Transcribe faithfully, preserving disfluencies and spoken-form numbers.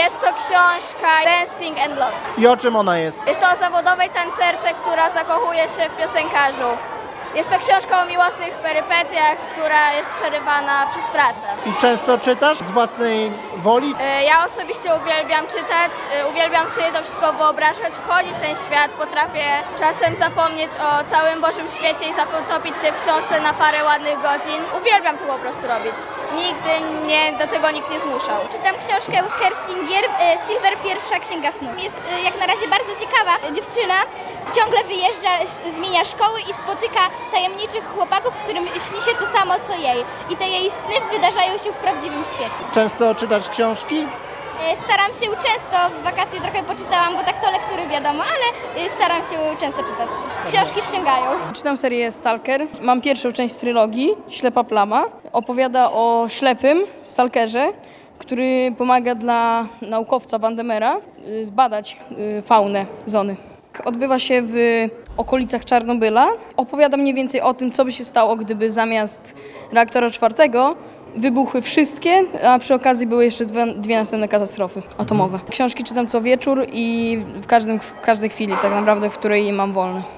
Jest to książka Dancing and Love. I o czym ona jest? Jest to o zawodowej tancerce, która zakochuje się w piosenkarzu. Jest to książka o miłosnych perypetiach, która jest przerywana przez pracę. I często czytasz z własnej woli? E, Ja osobiście uwielbiam czytać, e, uwielbiam sobie to wszystko wyobrażać, wchodzić w ten świat, potrafię czasem zapomnieć o całym Bożym świecie i zatopić się w książce na parę ładnych godzin. Uwielbiam to po prostu robić. Nigdy mnie do tego nikt nie zmuszał. Czytam książkę Kerstinger, Silver, pierwsza księga snów. Jest jak na razie bardzo ciekawa. Dziewczyna ciągle wyjeżdża, zmienia szkoły i spotyka tajemniczych chłopaków, którym śni się to samo co jej. I te jej sny wydarzają się w prawdziwym świecie. Często czytasz książki? Staram się często, w wakacje trochę poczytałam, bo tak to lektury wiadomo, ale staram się często czytać. Książki wciągają. Czytam serię Stalker. Mam pierwszą część trylogii, Ślepa Plama. Opowiada o ślepym stalkerze, który pomaga dla naukowca Vandemera y, zbadać y, faunę zony. Odbywa się w okolicach Czarnobyla. Opowiada mniej więcej o tym, co by się stało, gdyby zamiast reaktora czwartego wybuchły wszystkie, a przy okazji były jeszcze dwie, dwie następne katastrofy atomowe. Książki czytam co wieczór i w, każdym, w każdej chwili tak naprawdę, w której mam wolne.